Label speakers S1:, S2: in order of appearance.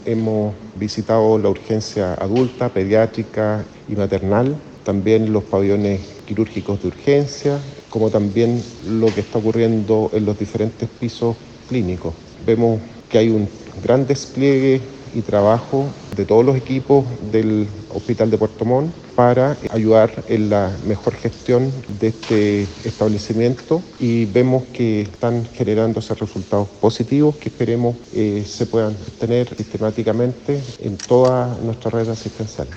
S1: Hemos visitado la urgencia adulta, pediátrica y maternal, también los pabellones quirúrgicos de urgencia, como también lo que está ocurriendo en los diferentes pisos clínicos. Vemos que hay un gran despliegue y trabajo de todos los equipos del Hospital de Puerto Montt para ayudar en la mejor gestión de este establecimiento, y vemos que están generándose resultados positivos que esperemos se puedan tener sistemáticamente en toda nuestra red asistencial.